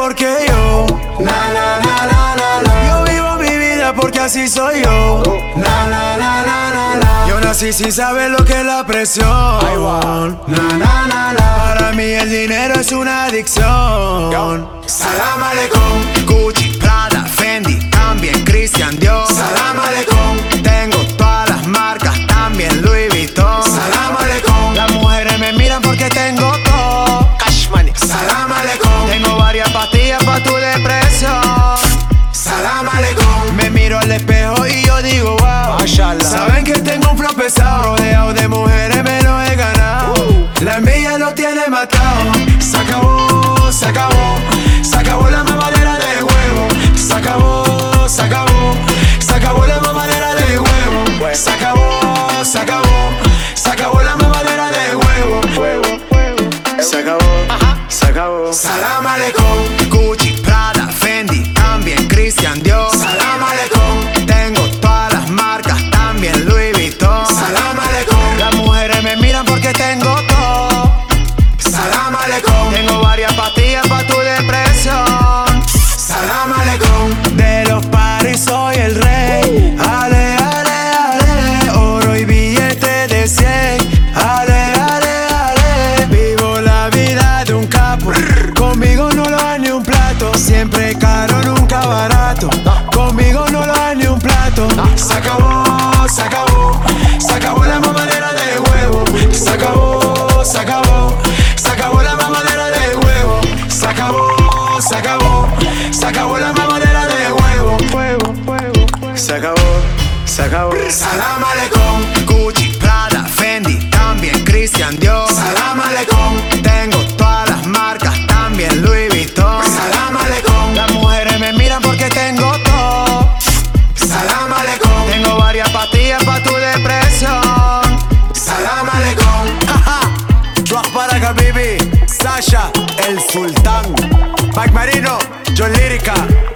porque yo yo vivo mi vida porque así soy yo. Yo nací sin saber lo que es la presión. Para mí el dinero es una adicción. Salam aleikum. Gucci, Prada, Fendi, también Christian Dior. Salam aleikum. Tengo todas las marcas, también Louis Vuitton. Salam aleikum. Las mujeres me miran porque tengo todo. Cash money. Salam aleikum. Tengo varias pastillas pa' tu depresión. Salam aleikum. Me miro al espejo y yo digo wow. Mashallah. Saben que tengo un flow pesado, rodeado de mujeres me lo he ganado. La envidia lo tiene matado. Se acabó, se acabó. Se acabó la mamadera de huevo. Se acabó, se acabó. Se acabó la mamadera de huevo. Se acabó, se acabó. Se acabó la mamadera de huevo. Se acabó, se acabó. Salam aleikum. Gucci, Prada, Fendi, también Christian Dior. Salam aleikum. Tengo todas las marcas, también Louis Vuitton. Salam aleikum. Las mujeres me miran porque tengo todo. Salam aleikum. Tengo varias pastillas pa' tu depresión. Salam aleikum. De los paris soy el rey. Ale, ale, ale. Oro y billete de 100. Ale, ale, ale. Vivo la vida de un capo. Conmigo no lo hay ni un plato. Siempre caro, nunca barato. Conmigo no lo hay ni un plato. Se acabó, se acabó. Se acabó la mamadera de huevo. Se acabó, se acabó. Se acabó la mamadera de huevo. Se acabó, se acabó. Se acabó la mamadera de huevo. Se acabó, se acabó. Salam aleikum. Gucci, Prada, Fendi, también Christian Dior. Salam aleikum. Tengo todas las marcas, también Louis Vuitton. Salam aleikum. Las mujeres me miran porque tengo todo. Salam aleikum. Tengo varias pastillas pa' tu depresión. Salam aleikum. Drop para acá, baby. Sasha, el sultán. Mike Marino, John Lírica.